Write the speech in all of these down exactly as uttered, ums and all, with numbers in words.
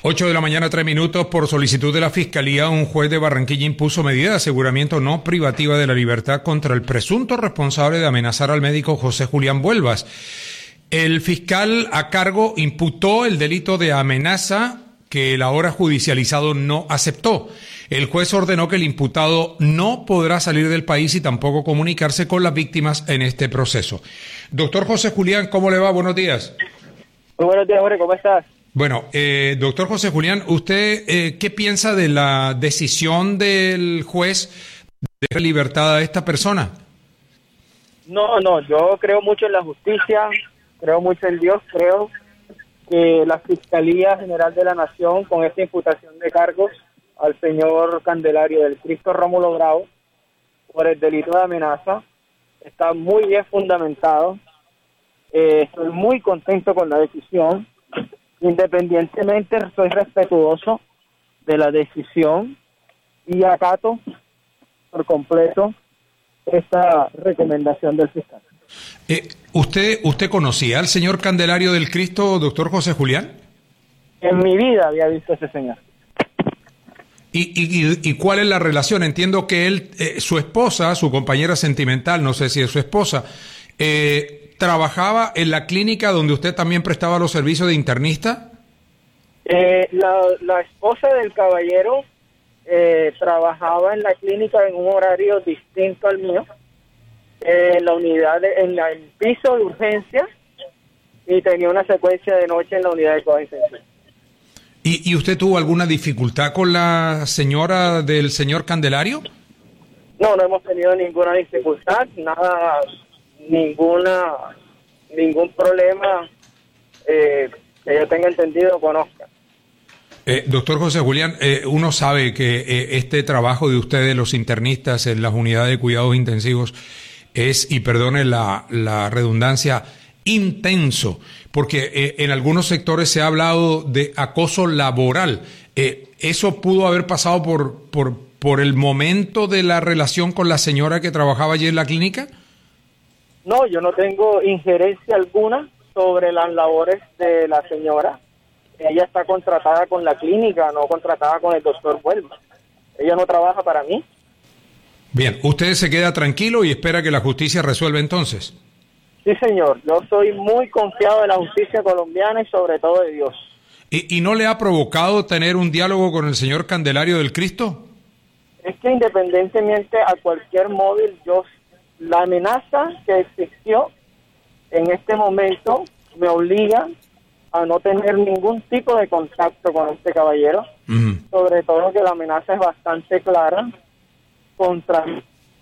Ocho de la mañana, tres minutos. Por solicitud de la Fiscalía, un juez de Barranquilla impuso medida de aseguramiento no privativa de la libertad contra el presunto responsable de amenazar al médico José Julián Vuelvas. El fiscal a cargo imputó el delito de amenaza que el ahora judicializado no aceptó. El juez ordenó que el imputado no podrá salir del país y tampoco comunicarse con las víctimas en este proceso. Doctor José Julián, ¿cómo le va? Buenos días. Muy buenos días, Jorge, ¿cómo estás? Bueno, eh, doctor José Julián, ¿usted eh, qué piensa de la decisión del juez de dar libertad a esta persona? No, no, yo creo mucho en la justicia, creo mucho en Dios, creo que la Fiscalía General de la Nación, con esta imputación de cargos al señor Candelario del Cristo Rómulo Bravo por el delito de amenaza, está muy bien fundamentado. Eh, estoy muy contento con la decisión. Independientemente, soy respetuoso de la decisión y acato por completo esta recomendación del fiscal. Eh, ¿Usted usted conocía al señor Candelario del Cristo, doctor José Julián? En mi vida había visto a ese señor. ¿Y, y, y cuál es la relación? Entiendo que él, eh, su esposa, su compañera sentimental, no sé si es su esposa, eh, ¿trabajaba en la clínica donde usted también prestaba los servicios de internista? Eh, la, la esposa del caballero eh, trabajaba en la clínica en un horario distinto al mío, eh, en la unidad, de, en la, el piso de urgencia, y tenía una secuencia de noche en la unidad de cuidados intensivos. ¿Y, ¿Y usted tuvo alguna dificultad con la señora del señor Candelario? No, no hemos tenido ninguna dificultad, nada, ninguna, ningún problema eh, que yo tenga entendido o conozca. Eh, doctor José Julián, eh, uno sabe que eh, este trabajo de ustedes, los internistas en las unidades de cuidados intensivos, es, y perdone la, la redundancia, intenso, porque eh, en algunos sectores se ha hablado de acoso laboral. Eh, ¿Eso pudo haber pasado por, por, por el momento de la relación con la señora que trabajaba allí en la clínica? No, yo no tengo injerencia alguna sobre las labores de la señora. Ella está contratada con la clínica, no contratada con el doctor Vuelvas. Ella no trabaja para mí. Bien, usted se queda tranquilo y espera que la justicia resuelva entonces. Sí, señor. Yo soy muy confiado de la justicia colombiana y sobre todo de Dios. ¿Y, y no le ha provocado tener un diálogo con el señor Candelario del Cristo? Es que independientemente a cualquier móvil, yo la amenaza que existió en este momento me obliga a no tener ningún tipo de contacto con este caballero, uh-huh. Sobre todo que la amenaza es bastante clara contra mí.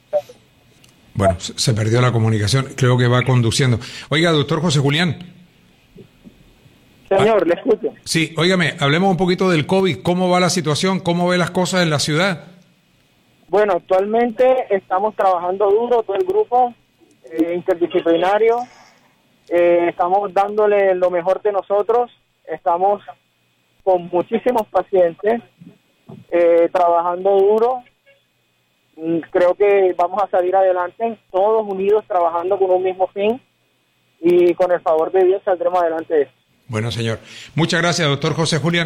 Bueno, se perdió la comunicación, creo que va conduciendo. Oiga, doctor José Julián. Señor, ah, le escucho. Sí, óigame, hablemos un poquito del COVID. ¿Cómo va la situación? ¿Cómo ve las cosas en la ciudad? Bueno, actualmente estamos trabajando duro, todo el grupo eh, interdisciplinario. Eh, estamos dándole lo mejor de nosotros. Estamos con muchísimos pacientes, eh, trabajando duro. Creo que vamos a salir adelante, todos unidos, trabajando con un mismo fin, y con el favor de Dios saldremos adelante de esto. Bueno, señor. Muchas gracias, doctor José Julián.